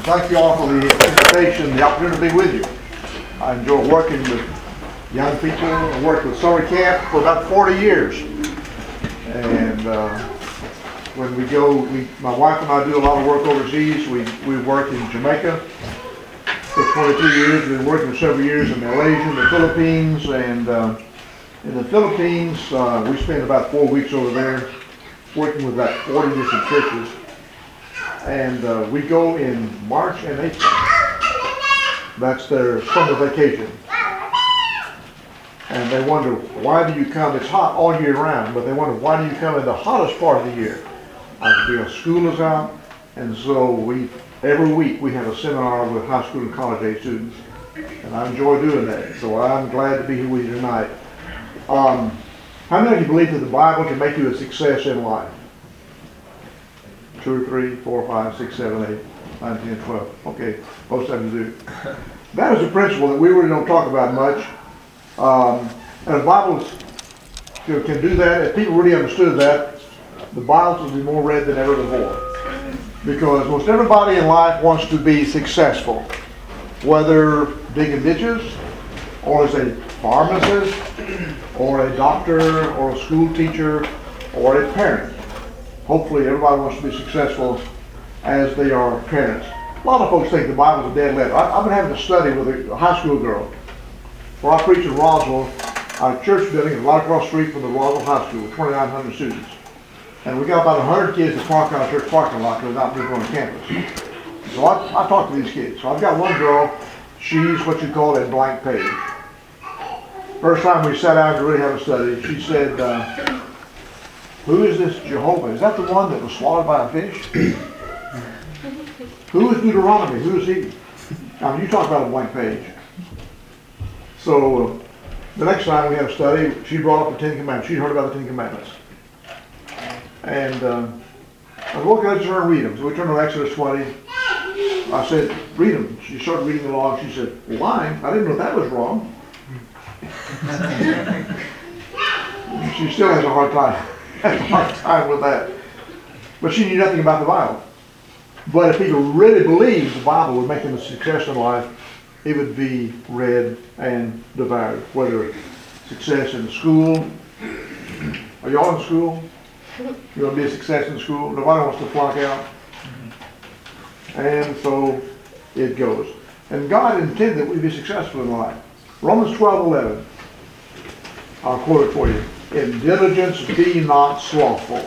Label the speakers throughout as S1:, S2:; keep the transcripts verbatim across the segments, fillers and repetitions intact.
S1: thank you all for the invitation, the opportunity to be with you. I enjoy working with young people. I worked with summer camp for about forty years. And uh, when we go, we, my wife and I do a lot of work overseas. We, we work in Jamaica for twenty-two years. We've been working for several years in Malaysia, the Philippines, and uh, in the Philippines, uh, we spent about four weeks over there working with about forty different churches. And uh, we go in March and April. That's their summer vacation. And they wonder, why do you come? It's hot all year round, but they wonder, why do you come in the hottest part of the year? Uh, because school is out, and so we every week we have a seminar with high school and college age students. And I enjoy doing that, so I'm glad to be here with you tonight. Um, how many of you believe that the Bible can make you a success in life? Two or three, four, five, six, seven, eight, nine, ten, twelve. Okay, most of you do. That is a principle that we really don't talk about much. Um, and the Bible can, can do that. If people really understood that, the Bible would be more read than ever before. Because most everybody in life wants to be successful. Whether digging ditches, or as a pharmacist, or a doctor, or a school teacher, or a parent. Hopefully everybody wants to be successful as they are parents. A lot of folks think the Bible's a dead letter. I, I've been having a study with a high school girl where I preach in Roswell, our church building, right across the street from the Roswell High School, with twenty-nine hundred students. And we got about one hundred kids that park on our church parking lot because not people on campus. So I, I talk to these kids. So I've got one girl, she's what you call a blank page. First time we sat down to really have a study, she said, uh, who is this Jehovah? Is that the one that was swallowed by a fish? Who is Deuteronomy? Who is he? Now, you talk about a blank page. So, uh, the next time we had a study, she brought up the Ten Commandments. She'd heard about the Ten Commandments. And uh, I said, well, let's turn and read them. So we turned to Exodus twenty. I said, read them. She started reading along. She said, lying? I didn't know that was wrong. She still has a hard time. Has a hard time with that. But she knew nothing about the Bible. But if people really believed the Bible would make them a success in life, it would be read and devoured. Whether success in school, are y'all in school? You want to be a success in school? Nobody wants to flunk out. And so it goes. And God intended that we be successful in life. Romans twelve eleven. I'll quote it for you. In diligence be not slothful.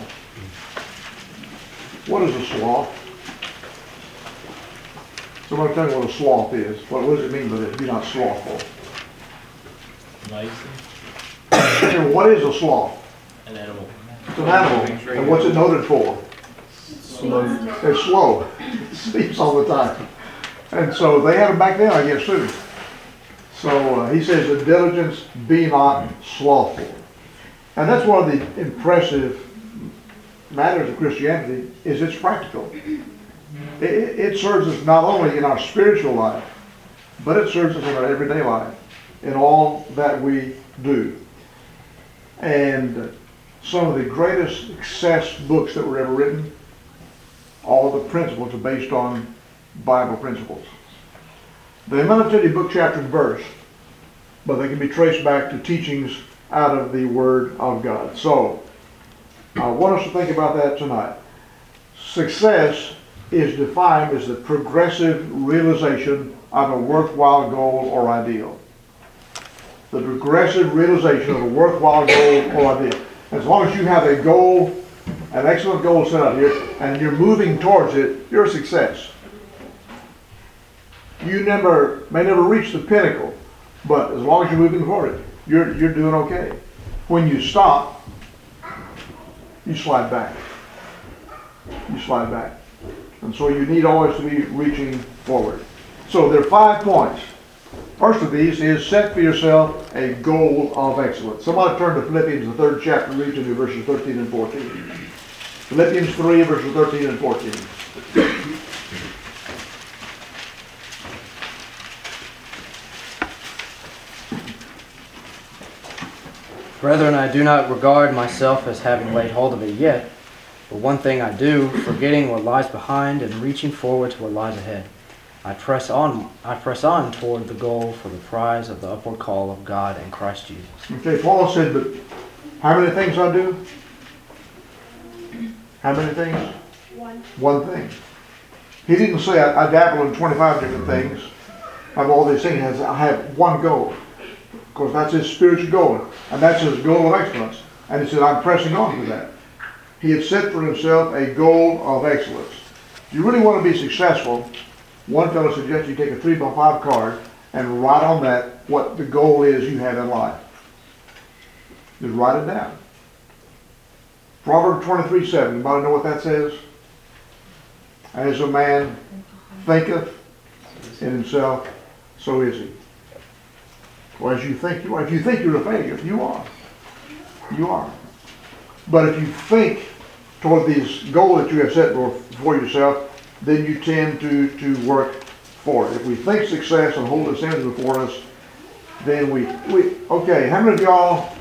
S1: What is a sloth? Somebody tell me what a sloth is. What, what does it mean by this? Be not slothful.
S2: Lazy.
S1: What is a sloth?
S2: An animal.
S1: It's an animal. And what's it noted for?
S2: Slow.
S1: It's slow. It sleeps all the time. And so they had them back then, I guess, too. So uh, he says, in diligence be not slothful. And that's one of the impressive matters of Christianity, is it's practical. It, it serves us not only in our spiritual life, but it serves us in our everyday life, in all that we do. And some of the greatest success books that were ever written, all the principles are based on Bible principles. They may not tell you book, chapter, and verse, but they can be traced back to teachings out of the Word of God. So, I want us to think about that tonight. Success is defined as the progressive realization of a worthwhile goal or ideal. The progressive realization of a worthwhile goal or ideal. As long as you have a goal, an excellent goal set up here, and you're moving towards it, you're a success. You never may never reach the pinnacle, but as long as you're moving forward it, you're you're doing okay. When you stop, you slide back. You slide back. And so you need always to be reaching forward. So there are five points. First of these is set for yourself a goal of excellence. Somebody turn to Philippians, the third chapter, read to me verses thirteen and fourteen. Philippians three, verses thirteen and fourteen.
S3: Brethren, I do not regard myself as having laid hold of it yet, but one thing I do, forgetting what lies behind and reaching forward to what lies ahead. I press on, I press on toward the goal for the prize of the upward call of God in Christ Jesus.
S1: Okay, Paul said, but how many things I do? How many things?
S4: One.
S1: One thing. He didn't say I, I dabble in twenty-five different things. I have all these things. I have one goal. Of course, that's his spiritual goal. And that's his goal of excellence. And he said, I'm pressing on to that. He had set for himself a goal of excellence. If you really want to be successful, one fellow suggests you take a three by five card and write on that what the goal is you have in life. Just write it down. Proverbs twenty-three seven. Anybody know what that says? As a man thinketh in himself, so is he. Well, as you think you are. If you think you're a failure, you are. You are. But if you think toward this goal that you have set for, for yourself, then you tend to, to work for it. If we think success and hold this end before us, then we, we, okay, how many of y'all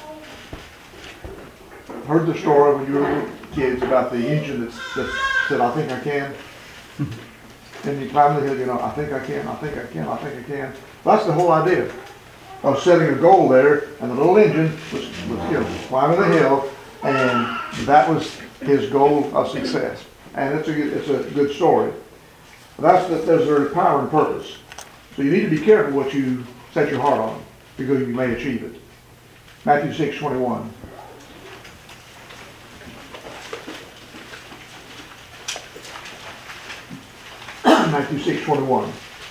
S1: heard the story when you were kids about the engine that, that said, I think I can? And you climb the hill, you know, I think I can, I think I can, I think I can. That's the whole idea of setting a goal there, and the little engine was, was you know, climbing the hill, and that was his goal of success. And it's a good, it's a good story. That's the, there's their power and purpose. So you need to be careful what you set your heart on, because you may achieve it. Matthew six twenty-one. Matthew six twenty-one.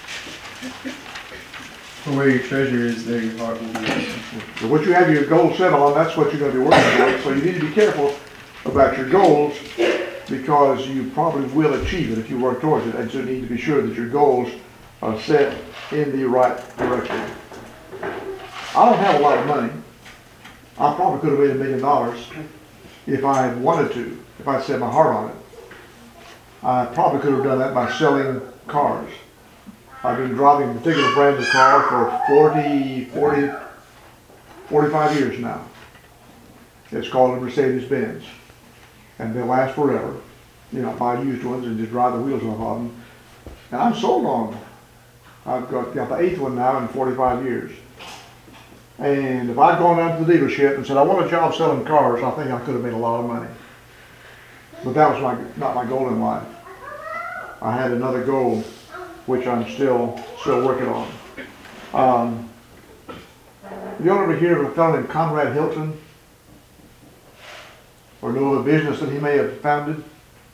S5: For where your treasure is, there your heart will be also.
S1: So what you have your goal set on, that's what you're going to be working for. So you need to be careful about your goals, because you probably will achieve it if you work towards it. And so you need to be sure that your goals are set in the right direction. I don't have a lot of money. I probably could have made a million dollars if I had wanted to, if I set my heart on it. I probably could have done that by selling cars. I've been driving a particular brand of car for forty, forty, forty-five years now. It's called a Mercedes-Benz. And they'll last forever. You know, I buy used ones and just drive the wheels off of them. And I'm sold on them. I've got, got the eighth one now in forty-five years. And if I'd gone down to the dealership and said, I want a job selling cars, I think I could have made a lot of money. But that was my, not my goal in life. I had another goal, which I'm still still working on. Um, you ever hear of a fellow named Conrad Hilton? Or know of a business that he may have founded?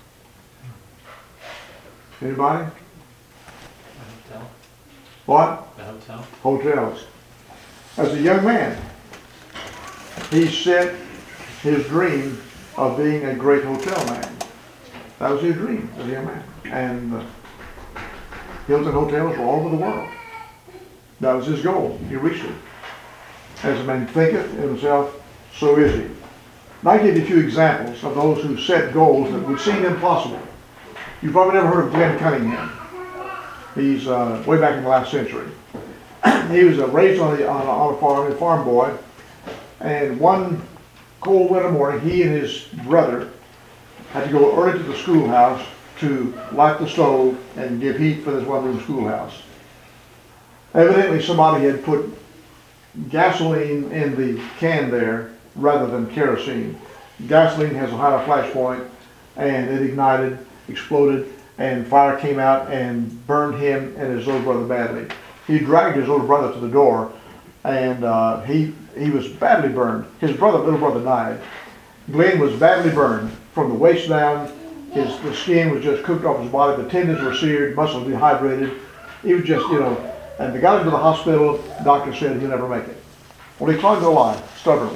S1: Anybody?
S2: A hotel.
S1: What?
S2: A hotel.
S1: Hotels. As a young man, he set his dream of being a great hotel man. That was his dream as a young man. And uh, Hilton hotels were all over the world. That was his goal. He reached it. As a man thinketh in himself, so is he. And I give you a few examples of those who set goals that would seem impossible. You've probably never heard of Glenn Cunningham. He's uh, way back in the last century. He was uh, raised on, the, on, a, on a farm, a farm boy. And one cold winter morning, he and his brother had to go early to the schoolhouse to light the stove and give heat for this one-room schoolhouse. Evidently somebody had put gasoline in the can there rather than kerosene. Gasoline has a higher flash point, and it ignited, exploded, and fire came out and burned him and his little brother badly. He dragged his little brother to the door, and uh, he he was badly burned. His brother, little brother, died. Glenn was badly burned from the waist down. His the skin was just cooked off his body. The tendons were seared, muscles dehydrated. He was just, you know, and they got him to the hospital. The doctor said he'll never make it. Well, he clung to life stubbornly.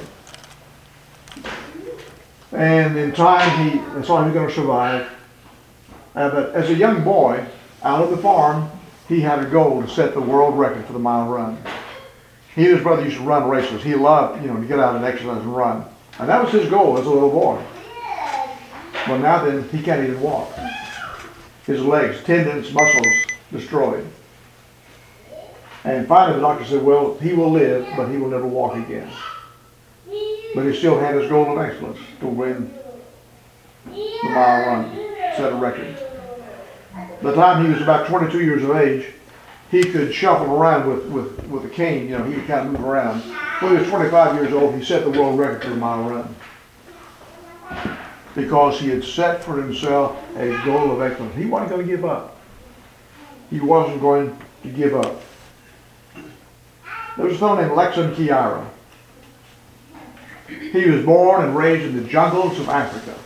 S1: And in time, he thought he was going to survive. Uh, but as a young boy, out of the farm, he had a goal to set the world record for the mile run. He and his brother used to run races. He loved, you know, to get out and exercise and run. And that was his goal as a little boy. Well, now then, he can't even walk. His legs, tendons, muscles destroyed. And finally, the doctor said, well, he will live, but he will never walk again. But he still had his goal of excellence to win the mile run, set a record. By the time he was about twenty-two years of age, he could shuffle around with, with, with a cane, you know, he could kind of move around. When he was twenty-five years old, he set the world record for a mile run. Because he had set for himself a goal of excellence. He wasn't going to give up. He wasn't going to give up. There was a fellow named Lexon Kiara. He was born and raised in the jungles of Africa.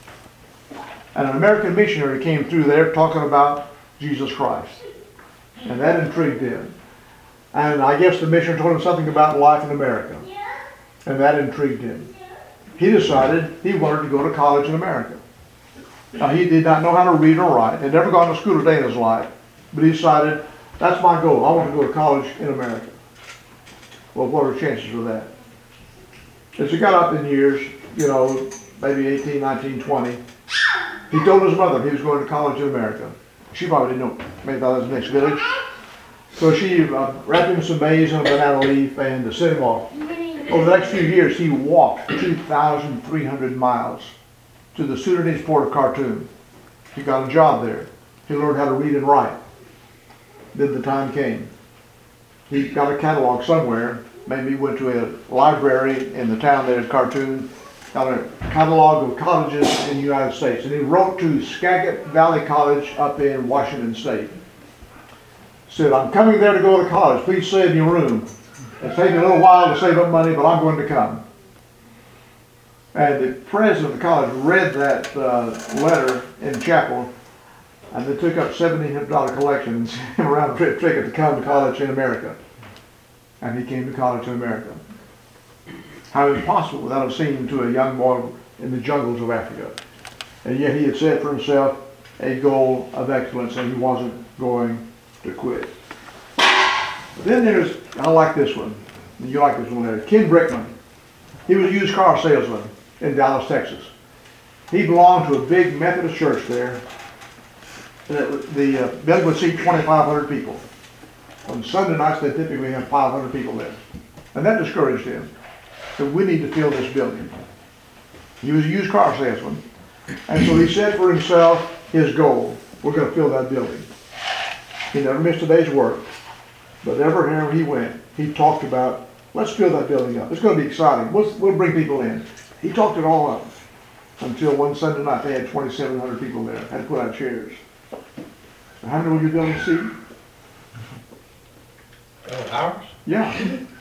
S1: And an American missionary came through there talking about Jesus Christ. And that intrigued him. And I guess the missionary told him something about life in America. And that intrigued him. He decided he wanted to go to college in America. Now, he did not know how to read or write. Had never gone to school a day in his life. But he decided, that's my goal. I want to go to college in America. Well, what are the chances of that? As he got up in years, you know, maybe eighteen, nineteen, twenty, he told his mother he was going to college in America. She probably didn't know. Maybe thought it was the next village. So she uh, wrapped him in some maize and a banana leaf and uh, sent him off. Over the next few years, he walked two thousand three hundred miles to the Sudanese port of Khartoum. He got a job there. He learned how to read and write. Then the time came. He got a catalog somewhere. Maybe he went to a library in the town there at Khartoum, got a catalog of colleges in the United States. And he wrote to Skagit Valley College up in Washington State. Said, I'm coming there to go to college. Please save me room. It's taking a little while to save up money, but I'm going to come. And the president of the college read that uh, letter in chapel, and they took up seventeen hundred dollar collection and sent him a round trip ticket to come to college in America. And he came to college in America. How impossible without have seemed to a young boy in the jungles of Africa. And yet he had set for himself a goal of excellence, and he wasn't going to quit. But then there's, I like this one. You like this one there. Ken Brickman. He was a used car salesman in Dallas, Texas. He belonged to a big Methodist church there. The, the uh, building would seat twenty-five hundred people. On Sunday nights, they typically have five hundred people there. And that discouraged him. So we need to fill this building. He was a used car salesman. And so he set for himself his goal. We're going to fill that building. He never missed a day's work. But everywhere he went, he talked about, let's fill that building up. It's going to be exciting. We'll, we'll bring people in. He talked it all up. Until one Sunday night, they had twenty-seven hundred people there. Had to put out chairs. So how many were you building to seat?
S2: Oh, ours?
S1: Yeah.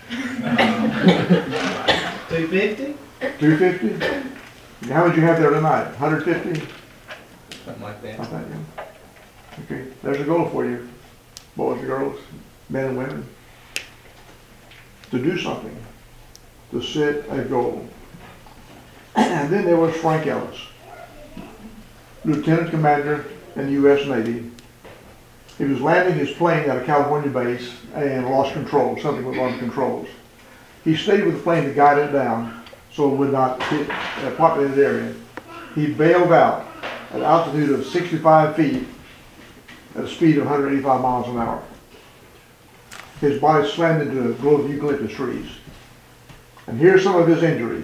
S2: Two fifty?
S1: two fifty? How would you have there tonight? one hundred fifty?
S2: Something like that.
S1: Like that, yeah. Okay, there's a goal for you, boys and girls, men and women. To do something. To set a goal. And then there was Frank Ellis, Lieutenant Commander in the U S Navy. He was landing his plane at a California base and lost control. Something was on the controls. He stayed with the plane to guide it down so it would not hit a populated area. He bailed out at an altitude of sixty-five feet at a speed of one hundred eighty-five miles an hour. His body slammed into a grove of eucalyptus trees. And here's some of his injuries.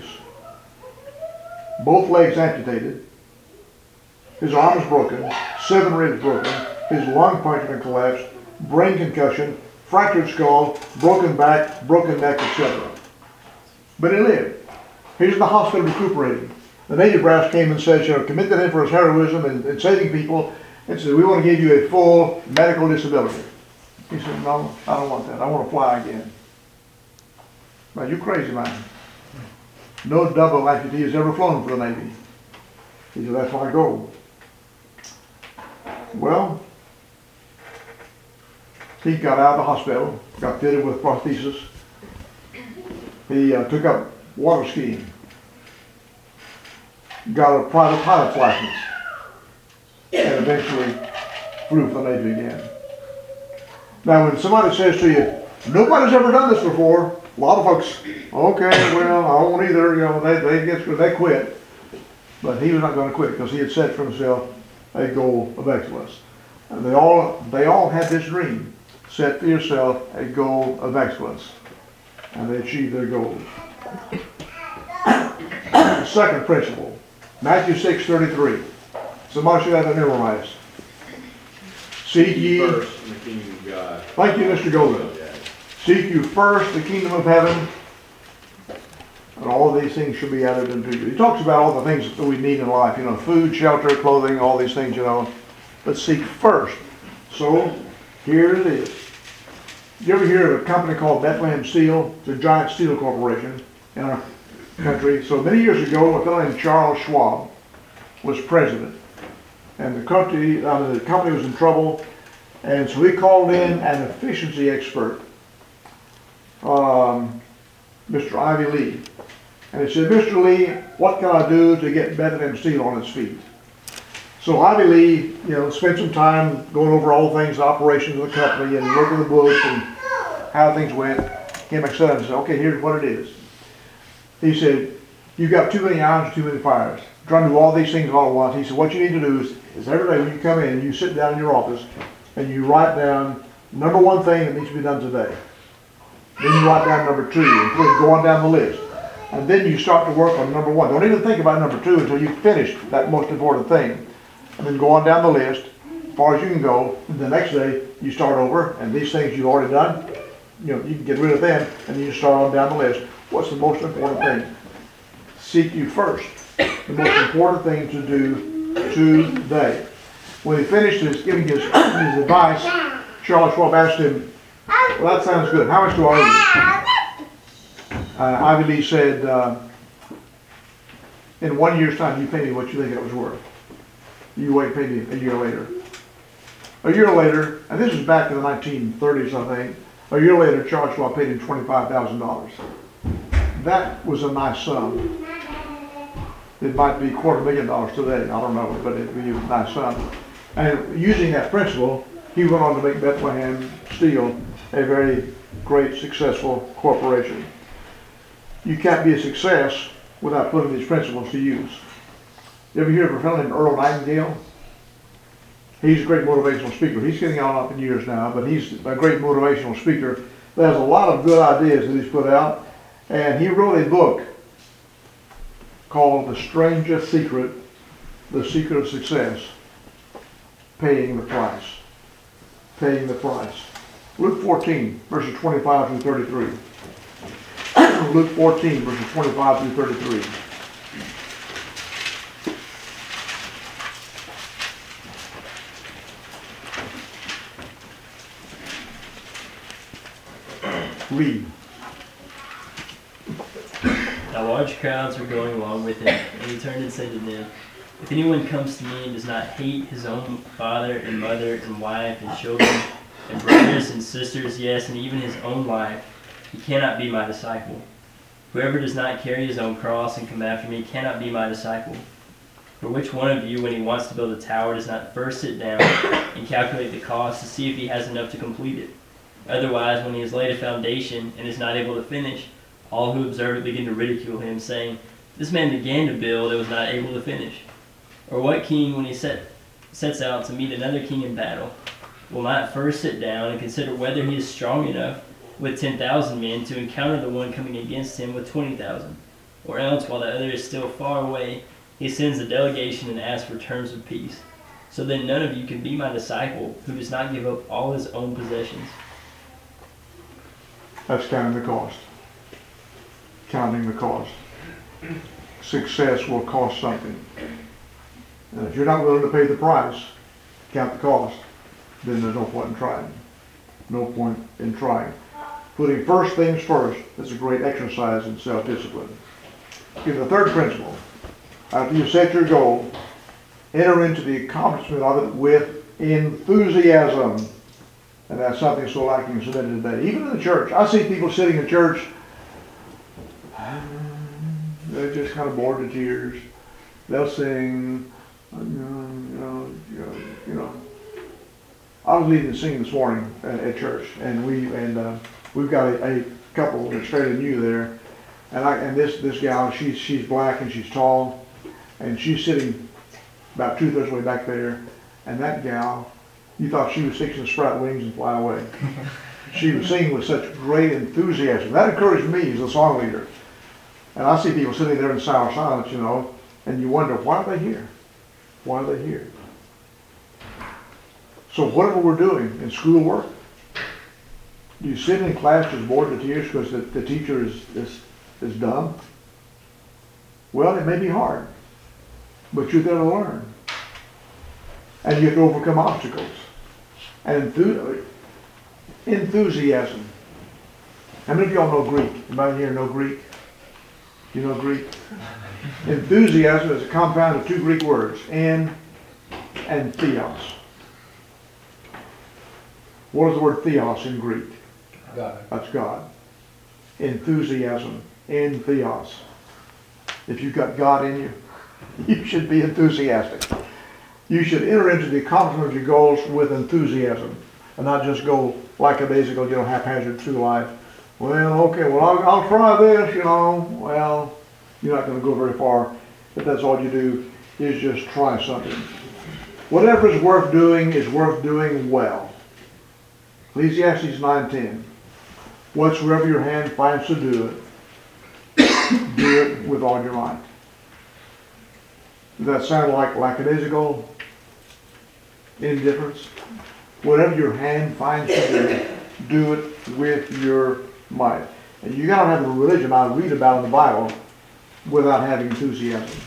S1: Both legs amputated. His arms broken. Seven ribs broken. His lung punctured and collapsed. Brain concussion. Fractured skull. Broken back. Broken neck, et cetera. But he lived. He's in the hospital recuperating. The native brass came and said, you know, commit to him for his heroism and, and saving people. And said, we want to give you a full medical disability. He said, no, I don't want that. I want to fly again. Man, you crazy, man. No double amputee has ever flown for the Navy. He said, that's my goal. Well, he got out of the hospital, got fitted with prosthesis. He uh, took up water skiing. Got a private pilot's license. And eventually flew for the Navy again. Now, when somebody says to you, nobody's ever done this before, a lot of folks, okay, well, I won't either, you know, they, they, get, they quit. But he was not going to quit because he had set for himself a goal of excellence. And they all, they all had this dream, set for yourself a goal of excellence. And they achieved their goals. Second principle, Matthew six thirty-three. Somebody should have that memorized. Seek ye,
S4: First in the kingdom of God.
S1: thank you, Mister Golden. Seek you first the kingdom of heaven, and all of these things should be added unto you. He talks about all the things that we need in life, you know, food, shelter, clothing, all these things, you know. But seek first. So, here it is. You ever hear of a company called Bethlehem Steel? It's a giant steel corporation in our country. So many years ago, a fellow named Charles Schwab was president. And the country, I mean, the company was in trouble. And so he called in an efficiency expert, um, Mister Ivy Lee. And he said, Mister Lee, what can I do to get Bethlehem Steel on its feet? So Ivy Lee, you know, spent some time going over all things, the operations of the company, and looking at the books and how things went. Came back and said, okay, here's what it is. He said, you've got too many irons, too many fires. Trying to do all these things all at once. He said, what you need to do is, is every day when you come in, you sit down in your office and you write down number one thing that needs to be done today. Then you write down number two and please go on down the list. And then you start to work on number one. Don't even think about number two until you finish that most important thing. And then go on down the list as far as you can go. And the next day you start over, and these things you've already done, you know, you can get rid of them, and then you start on down the list. What's the most important thing? Seek you first. The most important thing to do today. When he finished his giving his, his advice, Charles Schwab asked him, well, that sounds good. How much do I owe you? Uh, Ivy Lee said, uh, in one year's time, you pay me what you think it was worth. You wait, pay me a year later. A year later, and this is back in the nineteen thirties, I think, a year later, Charles Schwab paid him twenty-five thousand dollars. That was a nice sum. It might be a quarter million dollars today, I don't know, but it'd be a nice sum. And using that principle, he went on to make Bethlehem Steel a very great, successful corporation. You can't be a success without putting these principles to use. You ever hear of a fellow named Earl Nightingale? He's a great motivational speaker. He's getting on up in years now, but he's a great motivational speaker. There's a lot of good ideas that he's put out, and he wrote a book called The Strangest Secret, The Secret of Success, Paying the Price. Paying the price. Luke fourteen, verses twenty-five through thirty-three. Luke fourteen, verses twenty-five through thirty-three. Read.
S6: Now large crowds were going along with him, and he turned and said to them, if anyone comes to me and does not hate his own father and mother and wife and children and brothers and sisters, yes, and even his own life, he cannot be my disciple. Whoever does not carry his own cross and come after me cannot be my disciple. For which one of you, when he wants to build a tower, does not first sit down and calculate the cost to see if he has enough to complete it? Otherwise, when he has laid a foundation and is not able to finish, all who observe it begin to ridicule him, saying, this man began to build and was not able to finish. Or what king, when he set, sets out to meet another king in battle, will not first sit down and consider whether he is strong enough with ten thousand men to encounter the one coming against him with twenty thousand? Or else, while the other is still far away, he sends a delegation and asks for terms of peace. So then none of you can be my disciple who does not give up all his own possessions.
S1: That's counting the cost. Counting the cost. Success will cost something. And if you're not willing to pay the price, count the cost, then there's no point in trying. No point in trying. Putting first things first is a great exercise in self-discipline. Here's the third principle. After you set your goal, enter into the accomplishment of it with enthusiasm. And that's something so lacking so many today. Even in the church. I see people sitting in church, they're just kind of bored to tears. They'll sing, you know, you know, you know, you know. I was leading singing this morning at, at church, and we and uh, we've got a, a couple that's fairly new there, and I and this this gal, she's she's black and she's tall, and she's sitting about two thirds way back there, and that gal, you thought she was fixing to sprout wings and fly away. She was singing with such great enthusiasm. That encouraged me as a song leader. And I see people sitting there in sour silence, you know, and you wonder, why are they here? Why are they here? So whatever we're doing in schoolwork, do you sit in class just bored to tears because the, the teacher is, is, is dumb? Well, it may be hard, but you're there to learn. And you have to overcome obstacles. And enthu- enthusiasm. How many of y'all know Greek? Anybody here know Greek? You know Greek? Enthusiasm is a compound of two Greek words, en and theos. What is the word theos in Greek?
S2: God.
S1: That's God. Enthusiasm, en theos. If you've got God in you, you should be enthusiastic. You should enter into the accomplishment of your goals with enthusiasm and not just go like a days ago, you know, haphazard through life. Well, okay, well, I'll, I'll try this, you know. Well, you're not going to go very far if that's all you do is just try something. Whatever is worth doing is worth doing well. Ecclesiastes nine ten. Whatsoever your hand finds to do it, do it with all your might. Does that sound like lackadaisical indifference? Whatever your hand finds to do, do it with your might. And you gotta have a religion I read about in the Bible without having enthusiasm.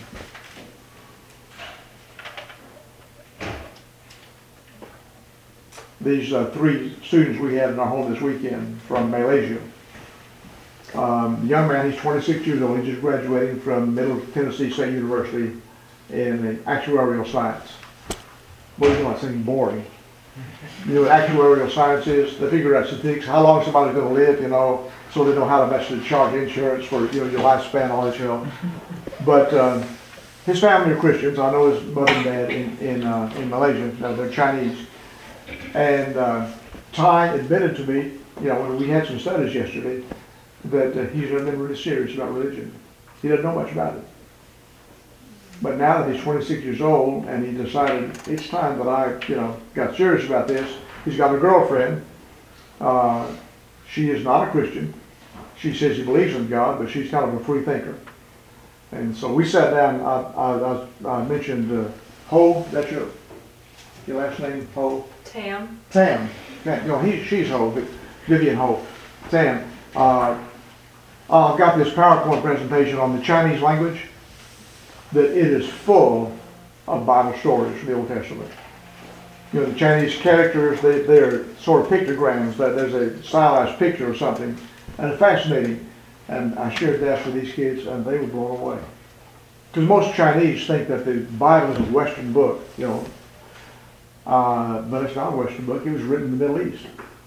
S1: These uh, three students we had in our home this weekend from Malaysia. Um, the young man, he's twenty-six years old. He's just graduating from Middle Tennessee State University in actuarial science. Boy, you know, it's something boring. You know what actuarial science is? They figure out statistics, how long somebody's going to live, you know, so they know how to best to charge insurance for, you know, your lifespan, all that, you know. But um, his family are Christians. I know his mother and dad in in, uh, in Malaysia. No, they're Chinese. And uh, Ty admitted to me, you know, when we had some studies yesterday, that uh, he's never been really serious about religion. He doesn't know much about it. But now that he's twenty-six years old and he decided it's time that I, you know, got serious about this, he's got a girlfriend. Uh, she is not a Christian. She says she believes in God, but she's kind of a free thinker. And so we sat down. I, I, I, I mentioned uh, Ho. That's your your last name, Ho.
S4: Tam.
S1: Tam. Yeah, you know, he, she's Ho. Vivian Ho. Tam. Uh, I've got this PowerPoint presentation on the Chinese language. That it is full of Bible stories from the Old Testament. You know, the Chinese characters, they, they're sort of pictograms, that there's a stylized picture or something, and it's fascinating. And I shared that with these kids, and they were blown away. Because most Chinese think that the Bible is a Western book, you know, uh, but it's not a Western book. It was written in the Middle East.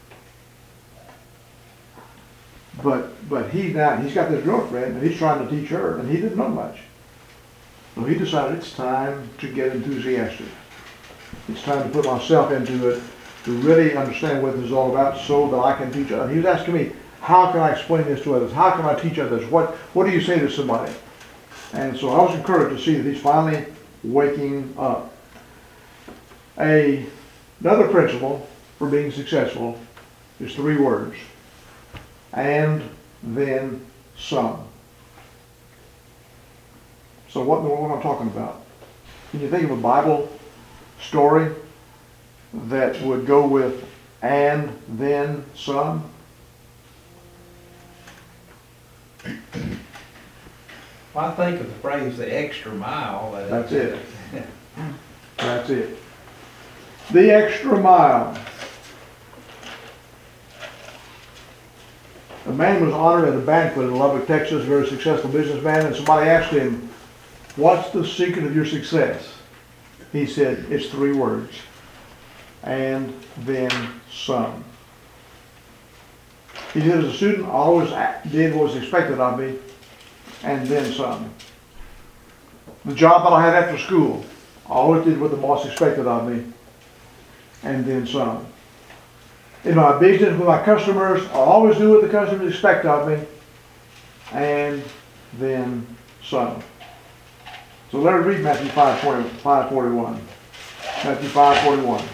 S1: But but he now he's got this girlfriend, and he's trying to teach her, and he didn't know much. So he decided it's time to get enthusiastic. It's time to put myself into it, to really understand what this is all about so that I can teach others. He was asking me, how can I explain this to others? How can I teach others? What, what do you say to somebody? And so I was encouraged to see that he's finally waking up. A, another principle for being successful is three words. And then some. So what, what am I talking about? Can you think of a Bible story that would go with and then some?
S2: Well, I think of the phrase the extra mile. that-
S1: That's it. That's it. The extra mile. A man was honored at a banquet in Lubbock, Texas, a very successful businessman, and somebody asked him, what's the secret of your success? He said, it's three words. And then some. He said, as a student, I always did what was expected of me, and then some. The job that I had after school, I always did what the boss expected of me, and then some. In my business with my customers, I always do what the customers expect of me, and then some. So let us read Matthew five forty-one. Matthew five forty-one.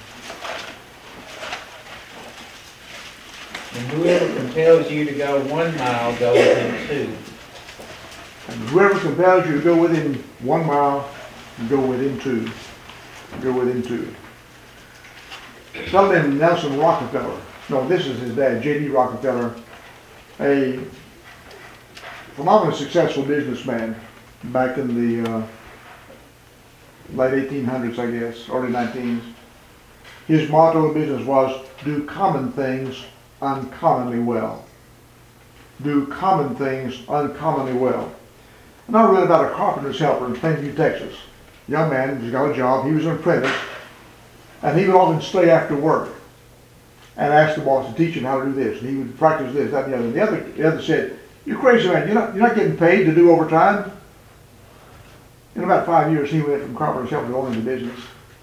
S2: And whoever compels you to go one mile, go with him two.
S1: And whoever compels you to go with him one mile, go with him two. Go with him two. fellow named Nelson Rockefeller. No, this is his dad, J D Rockefeller, a phenomenally successful businessman back in the uh, late eighteen hundreds, I guess, early nineteens. His motto in business was, do common things uncommonly well. Do common things uncommonly well. And I read about a carpenter's helper in Plainview, Texas. Young man, he's got a job, he was an apprentice, and he would often stay after work and ask the boss to teach him how to do this. And he would practice this, that, and the other. And the other, the other said, you're crazy, man, you're not, you're not getting paid to do overtime. In about five years, he went from carpenter's helper to owning the business.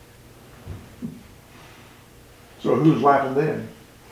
S1: So who was laughing then?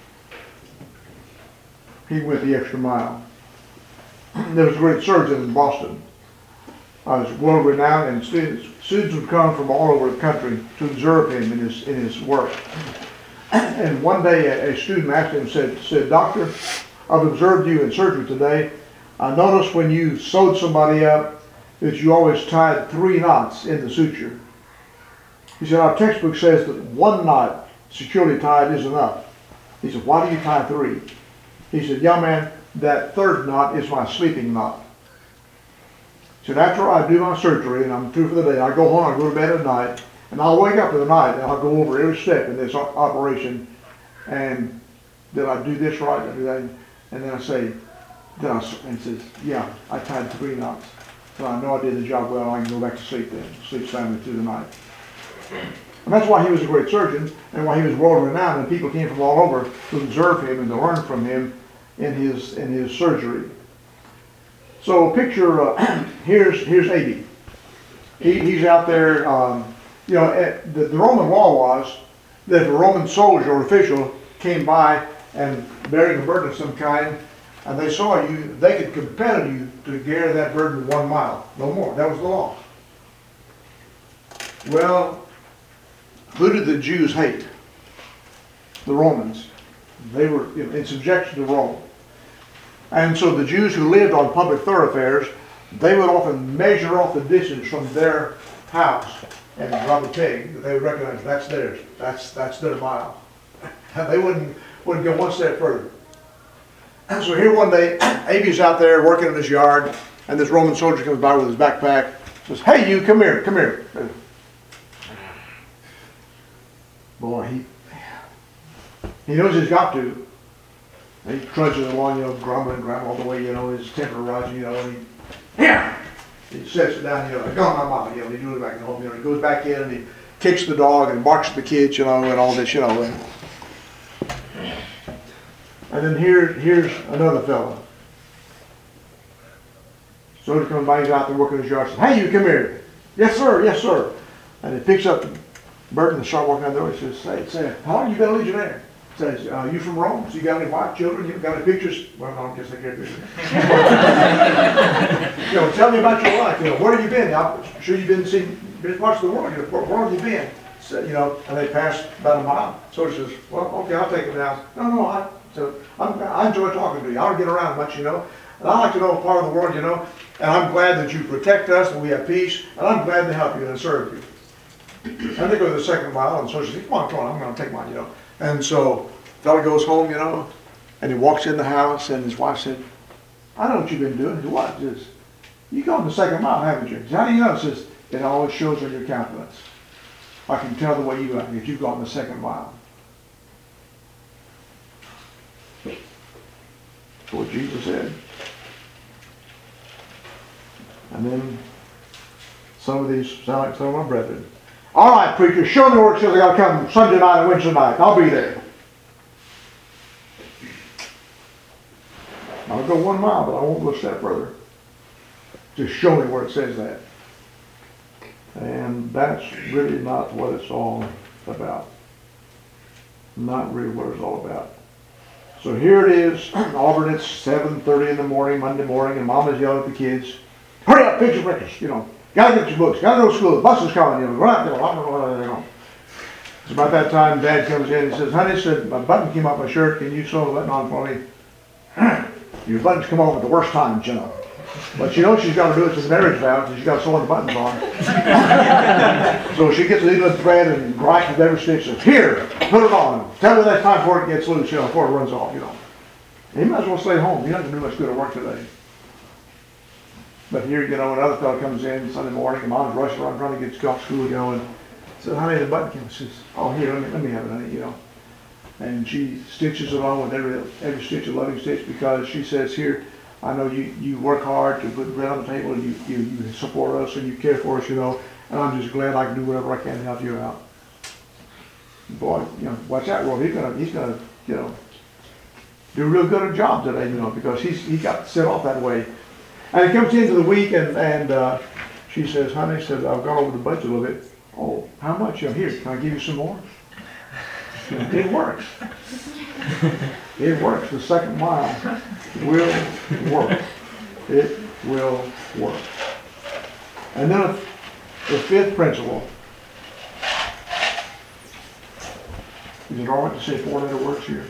S1: He went the extra mile. There was a great surgeon in Boston. I was world renowned, and students, students would come from all over the country to observe him in his in his work. And one day, a, a student asked him, said, said, Doctor, I've observed you in surgery today. I noticed when you sewed somebody up that you always tied three knots in the suture. He said, our textbook says that one knot securely tied is enough. He said, why do you tie three? He said, young man, that third knot is my sleeping knot. He said, after I do my surgery and I'm through for the day, I go home, I go to bed at night, and I'll wake up in the night and I'll go over every step in this operation, and did I do this right? Did I do that? And then I say, did I, and he says, yeah, I tied three knots. So I know I did the job well, I can go back to sleep then, sleep soundly through the night. And that's why he was a great surgeon, and why he was world renowned, and people came from all over to observe him and to learn from him in his in his surgery. So picture, uh, here's here's A B. He, he's out there, um, you know, at, the, the Roman law was that if a Roman soldier or official came by and bearing a burden of some kind, and they saw you, they could compel you to carry that burden one mile, no more. That was the law. Well, who did the Jews hate? The Romans. They were in, in subjection to Rome. And so the Jews who lived on public thoroughfares, they would often measure off the distance from their house and drop a peg that they would recognize that's theirs. That's that's their mile. And they wouldn't wouldn't go one step further. And so here one day, A B's out there working in his yard, and this Roman soldier comes by with his backpack, says, "Hey, you, come here, come here." Boy, he he knows he's got to. And he trudges along, you know, grumbling, grumbling all the way, you know, his temper rising, you know, and he, yeah, he sets it down, you know, I got my mama, you know, he goes back home, you know, he goes back in and he kicks the dog and barks at the kids, you know, and all this, you know. And, and then here, here's another fellow. So he comes by, he's out there working his yard, says, "Hey, you, come here." "Yes, sir, yes, sir." And he picks up the burden and starts walking down the door. He says, say, say, "How long you been a legionnaire?" Says, uh, "You from Rome? So you got any wife, children? You got any pictures?" "Well, no, I guess I can't pictures." "You know, tell me about your life. You know, where have you been? I'm sure you've been seeing been parts of the world. You know, where, where have you been?" So, you know, and they pass about a mile. So he says, "Well, okay, I'll take him now." "No, no, I, so I'm, I enjoy talking to you. I don't get around much, you know. And I like to know part of the world, you know. And I'm glad that you protect us and we have peace. And I'm glad to help you and serve you." And they go to the second mile, and so she says, "Come on, come on, I'm going to take mine, you know." And so the fellow goes home, you know, and he walks in the house, and his wife said, "I know what you've been doing." He said, "What?" He says, "You gone the second mile, haven't you?" He says, "How do you know?" He says, "It always shows on your countenance. I can tell the way you act if you've gone the second mile." That's what Jesus said. And then some of these sound like some of my brethren. "All right, preacher, show me where it says I got to come Sunday night and Wednesday night. I'll be there." I'll go one mile, but I won't go a step further. Just show me where it says that. And that's really not what it's all about. Not really what it's all about. So here it is, Auburn, it's seven thirty in the morning, Monday morning, and Mama's yelling at the kids, "Hurry up, fix your breakfast, you know. Gotta get your books, gotta go to school, the bus is coming, you know, run out there, you know." It's about that time Dad comes in and says, "Honey," said, "my button came off my shirt, can you sew the button on for me?" "Your buttons come off at the worst times, you know." But she knows she's gotta do it to the marriage vow, so she's gotta sew the buttons on. So she gets a needle and thread and gripes with every stitch, says, here, put it on. Tell me that time before it gets loose, you know, before it runs off, you know. He might as well stay home, you're not gonna do much good at work today. But here, you know, another fellow comes in Sunday morning, and mom's rushing around trying to get to school, you know, and says, honey, the button came. She says, oh, here, let me, let me have it, honey, you know. And she stitches it on with every, every stitch, a loving stitch, because she says, here, I know you, you work hard to put bread on the table, and you, you, you support us, and you care for us, you know, and I'm just glad I can do whatever I can to help you out. Boy, you know, watch out, Roy, he's gonna, he's gonna, you know, do a real good job today, you know, because he's, he got set off that way. And it comes into the week, and, and uh, she says, honey, said, I've gone over the budget a little bit. Oh, how much? Uh, here, can I give you some more? It works. It works. The second mile will work. It will work. And then the fifth principle, is it all right to say four-letter words here?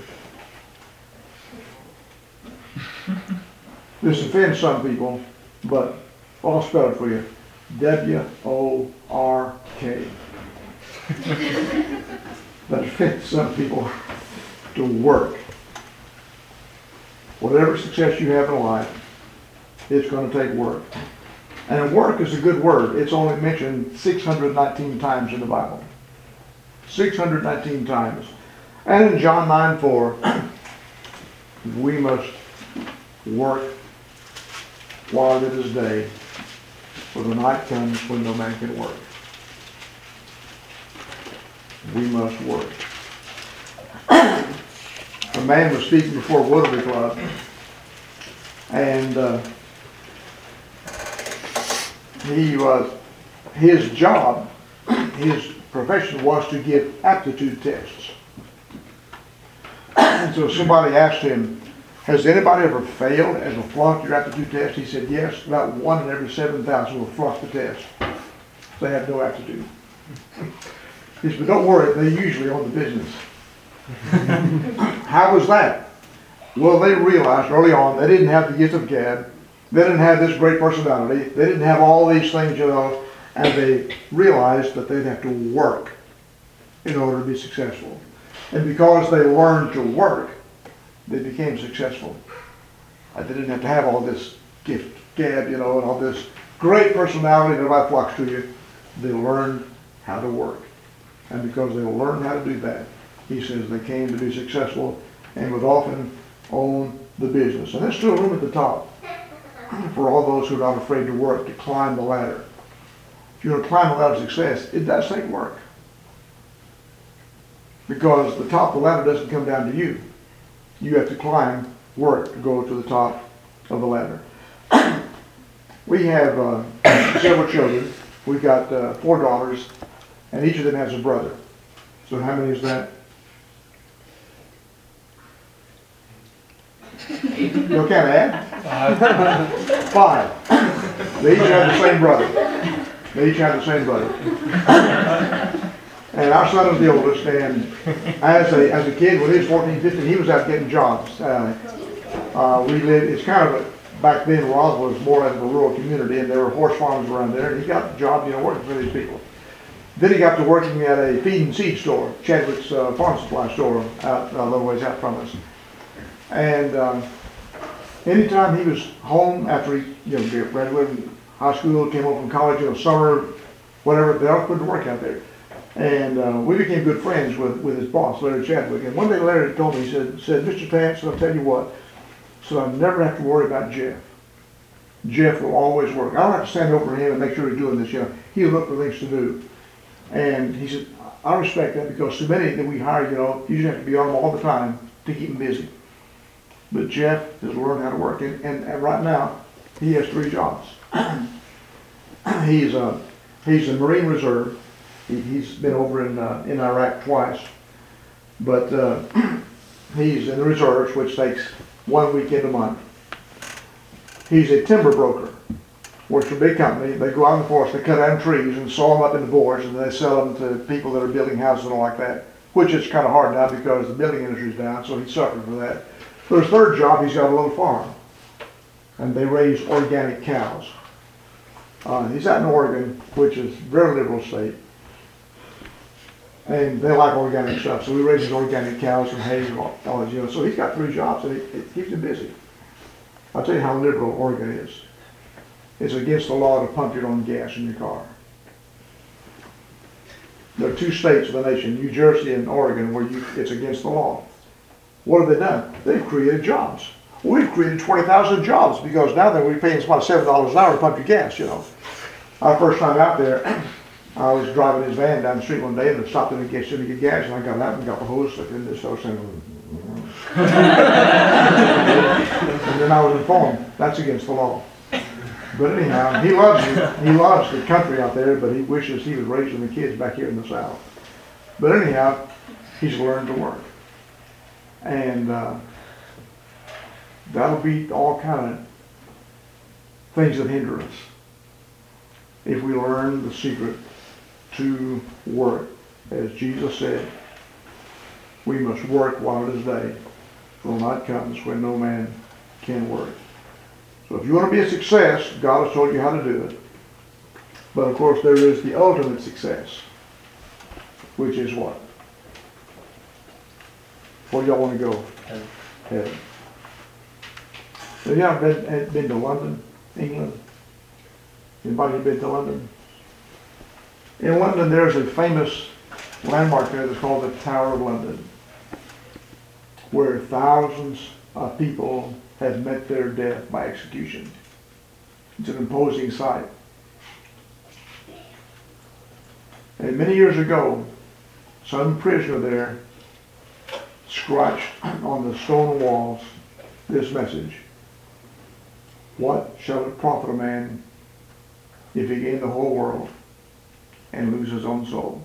S1: This offends some people, but I'll spell it for you. W O R K. That offends some people, to work. Whatever success you have in life, it's going to take work. And work is a good word. It's only mentioned six hundred nineteen times in the Bible. six hundred nineteen times. And in John nine four, we must work while it is day, for the night comes when no man can work. We must work. A man was speaking before Rotary Club, and uh, he was, his job, his profession was to give aptitude tests. And so somebody asked him, has anybody ever failed, ever flunked your aptitude test? He said, yes, about one in every seven thousand will flunk the test. They have no aptitude. He said, but don't worry, they usually own the business. How was that? Well, they realized early on they didn't have the gift of gab. They didn't have this great personality. They didn't have all these things, you know, and they realized that they'd have to work in order to be successful. And because they learned to work, they became successful. They didn't have to have all this gift, gab, you know, and all this great personality that everybody flocks to you. They learned how to work. And because they learned how to do that, he says they came to be successful and would often own the business. And there's still room at the top for all those who are not afraid to work, to climb the ladder. If you're going to climb the ladder of success, it does take work. Because the top of the ladder doesn't come down to you. You have to climb, work to go to the top of the ladder. We have uh, several children. We've got uh, four daughters, and each of them has a brother. So how many is that? You can't add? Five. They each have the same brother. They each have the same brother. And our son is the oldest, and as a, as a kid, when he was fourteen, fifteen, he was out getting jobs. Uh, uh, we lived, it's kind of a, back then Roswell was more of a rural community, and there were horse farms around there, and he got the job, you know, working for these people. Then he got to working at a feed and seed store, Chadwick's uh, farm supply store, out a little ways out from us. And um, anytime he was home after he, you know, graduated from high school, came home from college, you know, summer, whatever, they all put to work out there. And uh, we became good friends with, with his boss, Larry Chadwick. And one day Larry told me, he said, said Mister Tance, I'll tell you what, so I never have to worry about Jeff. Jeff will always work. I don't have to stand over him and make sure he's doing this, you know. He'll look for things to do. And he said, I respect that, because so many that we hire, you know, you just have to be on them all the time to keep them busy. But Jeff has learned how to work. And, and, and right now, he has three jobs. he's, a, he's a Marine Reserve. He's been over in uh, in Iraq twice, but uh, he's in the reserves, which takes one weekend a month. He's a timber broker, works for a big company. They go out in the forest, they cut down trees and saw them up into boards, and they sell them to people that are building houses and all like that, which is kind of hard now because the building industry is down, so he suffered for that. For his third job, he's got a little farm. and they raise organic cows. Uh, he's out in Oregon, which is a very liberal state, and they like organic stuff. So he raises organic cows and hay and all, all that, you know. So he's got three jobs, and it, it keeps him busy. I'll tell you how liberal Oregon is. It's against the law to pump your own gas in your car. There are two states of the nation, New Jersey and Oregon, where you, it's against the law. What have they done? They've created jobs. We've created twenty thousand jobs because now that we're paying about seven dollars an hour to pump your gas, you know. Our first time out there, I was driving his van down the street one day and I stopped in the gas station to get gas, and I got out and got the hose stuck in this, so I was saying, and then I was informed, that's against the law. But anyhow, he loves it. He loves the country out there, but he wishes he was raising the kids back here in the South. But anyhow, he's learned to work. And uh, that'll beat all kind of things that hinder us. If we learn the secret to work, as Jesus said, we must work while it is day, for the night comes when no man can work. So if you want to be a success, God has told you how to do it. But of course there is the ultimate success, which is what? Where do y'all want to go?
S6: Heaven.
S1: Heaven. Have you ever been, been to London, England? Anybody been to London? In London there's a famous landmark there that's called the Tower of London, where thousands of people have met their death by execution. It's an imposing sight. And many years ago, some prisoner there scratched on the stone walls this message: what shall it profit a man if he gain the whole world and lose his own soul?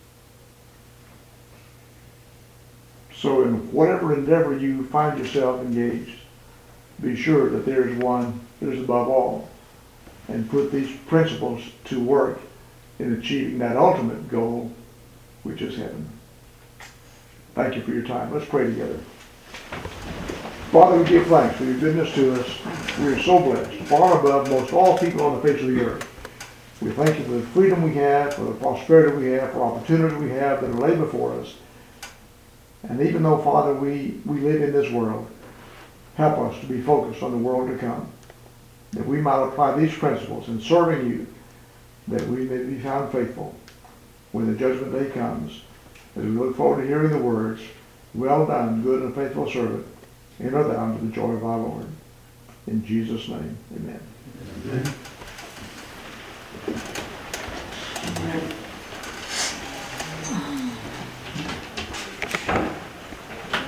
S1: So in whatever endeavor you find yourself engaged, be sure that there is one that is above all, and put these principles to work in achieving that ultimate goal, which is heaven. Thank you for your time. Let's pray together. Father, we give thanks for your goodness to us. We are so blessed, far above most all people on the face of the earth. We thank you for the freedom we have, for the prosperity we have, for opportunities we have that are laid before us. And even though, Father, we, we live in this world, help us to be focused on the world to come, that we might apply these principles in serving you, that we may be found faithful when the judgment day comes, as we look forward to hearing the words, well done, good and faithful servant, enter thou into the joy of our Lord. In Jesus' name, amen. Amen.